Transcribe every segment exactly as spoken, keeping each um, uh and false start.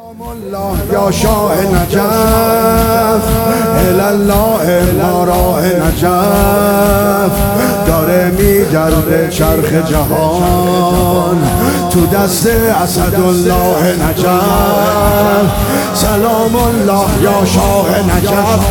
الله یا شاه نجف الله ما راه نجف داره میگرده چرخ جهان تو دست اسدالله نجف. سلام الله یا شاه نجف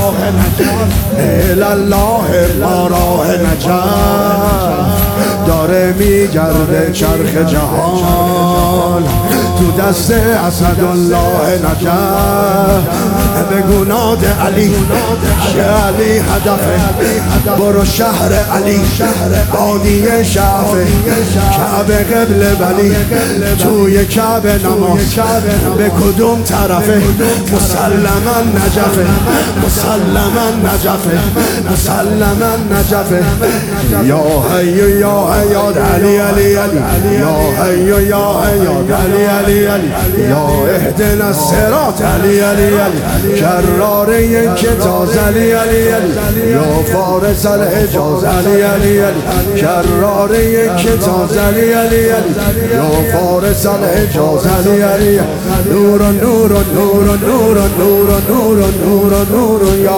الله ما راه نجف داره میگرده چرخ جهان تو دست اسدالله نجف. بگو ناد علی علی هدفه برو شهر علی بادیه شعفه کعبه قبل بلی توی کعبه نماز به کدوم طرفه مسلما نجفه مسلما نجفه مسلما نجفه. یا حی یا حیات علی علی علی یا حی یا حیات علی علی علی یا اهدنا الصراط علی علی علی کرار یک تاز علی علی علی یا فارس الحجاز علی علی علی کرار یک تاز علی علی علی یا فارس الحجاز علی علی نور نور نور نور نور نور نور نور یا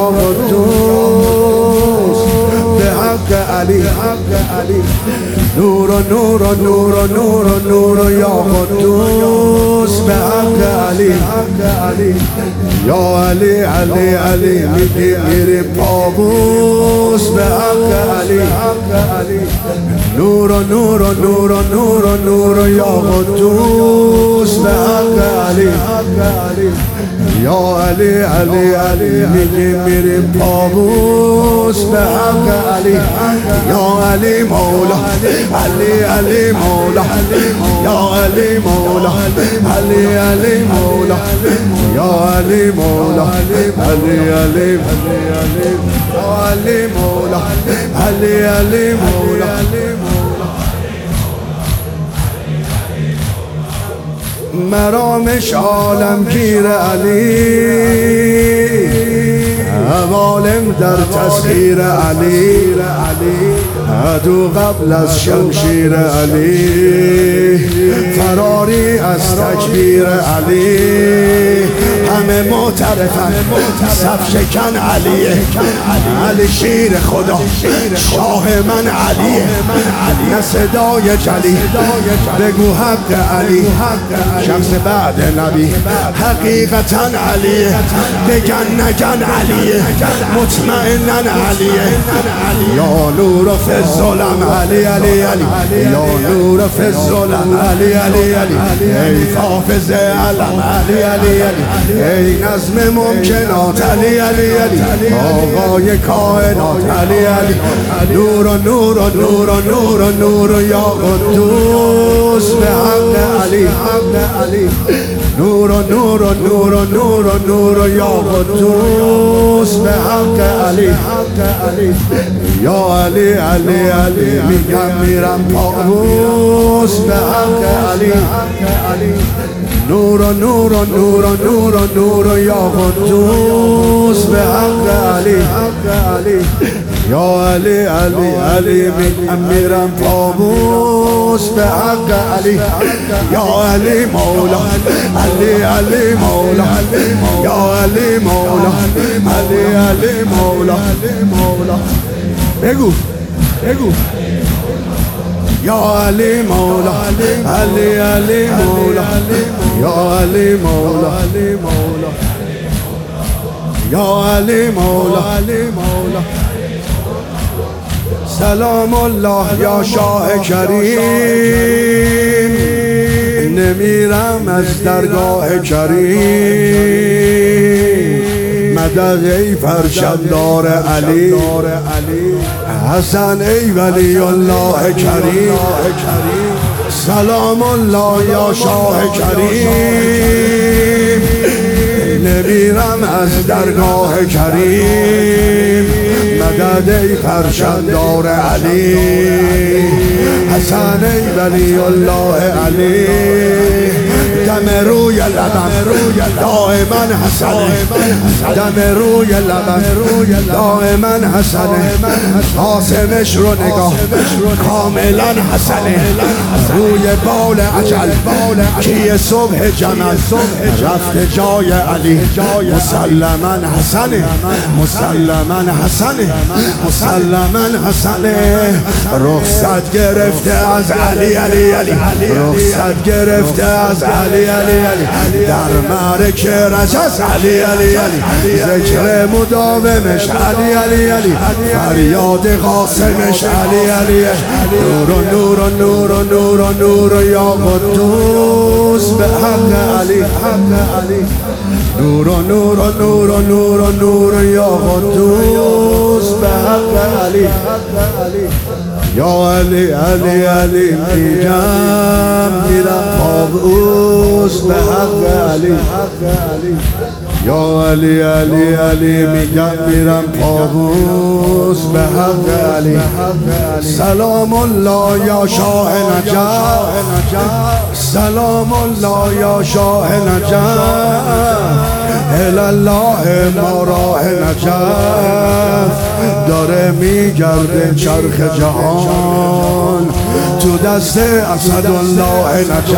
قدوس به حق علی حق علی نور نور نور نور نور یا قدوس به حق علی حق علی یا علی علی علی میگی میری پابوس به حق علی حق علی نور نور نور نور نور یا قدوس به حق علی حق علی یا علی علی علی میگی میری پابوس به حق علی یا علی مولا علی علی مولا یا علی مولا علی علی مولا یا علی مولا علی علی یا علی مولا علی علی مولا مرامش عالمگیر علی عوالم در تسخیر علی عدو قبل از شمشیر علی فراری از تکبیر علی همه معترفن صف شکن علیه علی شیر خدا شاه من علیه نه صدای جلی بگو حق علی شخص بعد نبی حقیقتا علیه بگن نگن علیه مطمئنن علیه یا نور فی الظلم علی علی علی یا نور فی الظلم علی علی علی ای حافظ علم علی علی علی ای نظم ممکنات علی علی علی آقای کائنات علی علی نور نور نور نور نور یا قدوس به حق علی حق علی نور نور نور نور نور یا قدوس به حق علی حق علی یا علی علی علی میگم میرم پابوس به حق علی علی نور نور نور نور نور یا قدوس به حق علی حق علی یا علی علی علی میگم میرم پابوس به حق علی یا علی مولا علی علی مولا یا علی مولا علی علی مولا بگو بگو یا علی مولا علی علی مولا یا علی مولا یا علی مولا سلام الله یا شاه کریم نمیرم از درگاه کریم مدد ای فرشندار علی حسن ای ولی الله کریم سلام الله یا شاه کریم نمیرم از درگاه کریم مدد ای فرشندار علی حسن ای ولی الله علی دم روی لبم دائما حسنه، دم روی لبم دائما حسنه، قاسمش رو نگاه کاملا حسنه، روی بال اجل کیه صبح جمل رفت جای علی، مسلما حسنه، مسلما حسنه، مسلما حسنه. رخصت گرفته از علی علی علی، رخصت گرفته از علی علی علی، در معرکه رجز علی علی علی، ذکر مداومش علی علی علی، فریاد قاسمش علی علی، نور و نور و نور و نور و نور یا قدوس به حق علی، حق علی، نور و نور و نور و نور و نور یا قدوس به حق علی، حق علی. یا علی علی علی میگم میرم پابوس به حق علی، حق علی. یا علی علی علی میگم میرم پابوس به حق علی. سلام الله یا شاه نجف، سلام الله یا شاه نجف، الله ما راه نجف، داره میگرده چرخ جهان تو دست اسدالله نجف.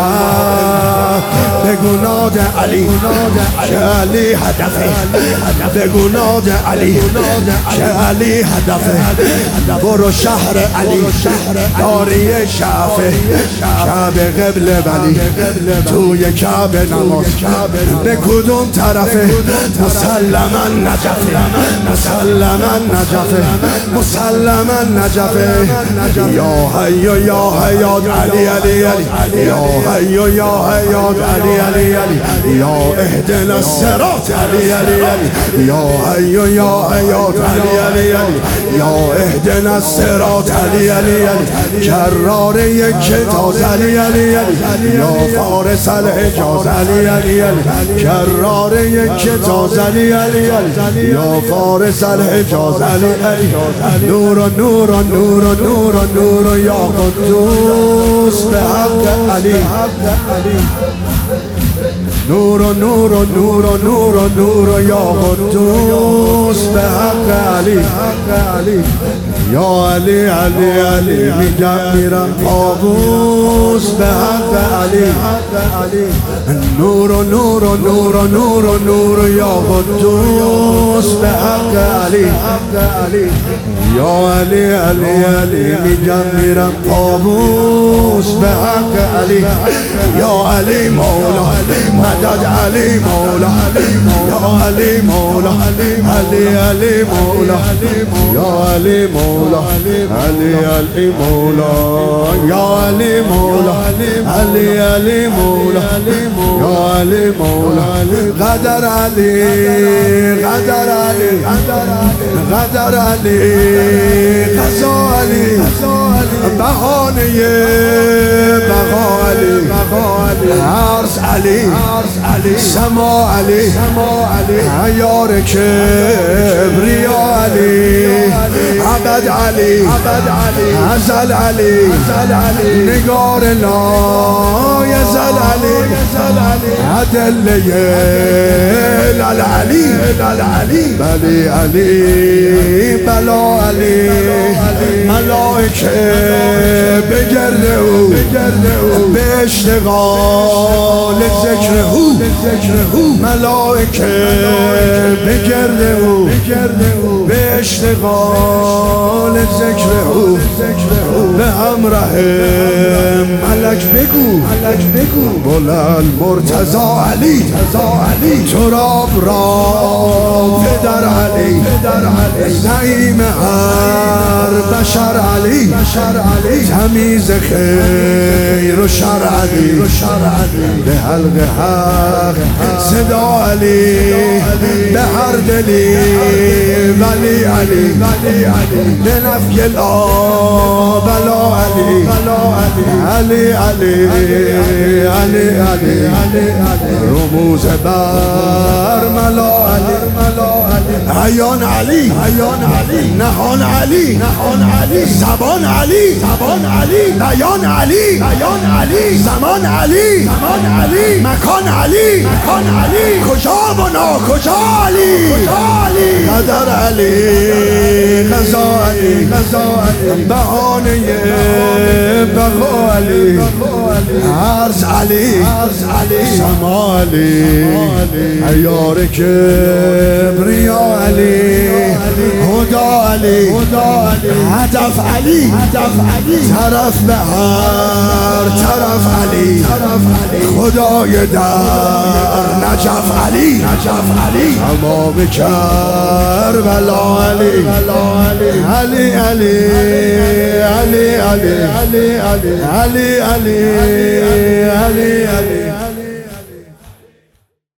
بگو ناد علی که علی هدفه، بگو ناد علی که علی هدفه، برو شهر علی داری شعفه، کعبه قبل ولی توی کعبه نماز به کدوم طرفه؟ مسلما نجفه، مسلما نجفه، مسلما نجفه. یا حی یا حیات علی علی علی، یا حی یا حیات علی علی علی، یا اهدنا الصراط علی علی علی، یا حی یا حیات علی علی علی، یا اهدنا الصراط علی علی علی، کرار یک کتاز علی علی علی، یا فارس الحجاز علی علی علی، کرار یک کتاز علی علی علی، یا فارس الحجاز علی علی، نور و نور و نور و نور و نور یا قدوس به حق علی، نور و نور و نور و نور و نور یا قدوس به حق علی، حق علی. یا علی علی علی میگم میرم پابوس به حق علی، حق علی. نور و نور و نور و نور و نور یا قدوس به حق علی، حق علی. یا علی علی علی میگم میرم پابوس به حق علی. یا علی مولا مدد علی مولا، یا علی مولا علی علی مولا، یا علی مولا علی علی مولا، یا علی مولا علی علی مولا، یا علی مولا. قدر علی قدر علی قدر علی، قضا علی، بهانه بقا علی، عرض علی، سما علی، عیار کبریا علی، عبد علی، ازل علی، نگار لا یزل علی، ادله العلی، بلی علی، بلا علی، ملائکه بگرد او به اشتغال ذکر او، ملائکه بگرد او به اشتغال ذکر او، به همراه ملک بگو بلند مرتضی علی، تراب را پدر علی، زعیم هر بشر علی، تمیز خیر و شر علی، به حلق حق صدا علی، به هر دلی ولی علی، به نفی لا بلا علی، علی علی علی علی، رموز بر ملا علی، عیان علی عیان علی نهان علی نهان علی زبان علی زبان علی بیان علی بیان علی زمان علی زمان علی مکان علی مکان علی کجا و ناکجا علی کجا علی قدر علی قضا علی قضا علی بهانه بقا علی عرض علی عرض علی سما علی عیار کبریا علی هدا علی هدف علی هدف علی طرف به هر طرف علی خدای در نجف علی نجف علی تمام کربلا علی علی علی علی علی علی علی علی علی علی